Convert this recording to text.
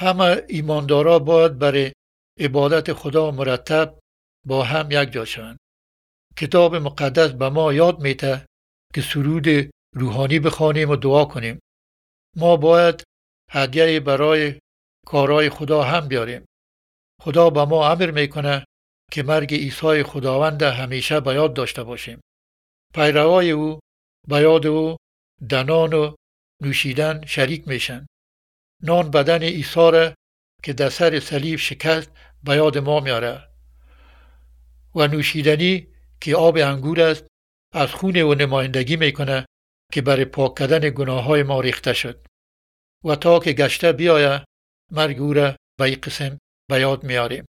همه ایماندارا باید برای عبادت خدا مرتب با هم یک جا شوند. کتاب مقدس به ما یاد میده که سرود روحانی بخوانیم و دعا کنیم. ما باید هدیه برای کارهای خدا هم بیاریم. خدا به ما امر میکنه که مرگ عیسی خداوند همیشه به یاد داشته باشیم. پیروای او به یاد او دنان و نوشیدن شریک میشن. نان بدن عیسی را که در سر صلیب شکست به یاد ما میاره و نوشیدنی که آب انگور است از خون او نمایندگی میکنه که برای پاک کردن گناههای ما ریخته شد و تا که گشته بیایه مرگ او را به این قسم به یاد میاریم.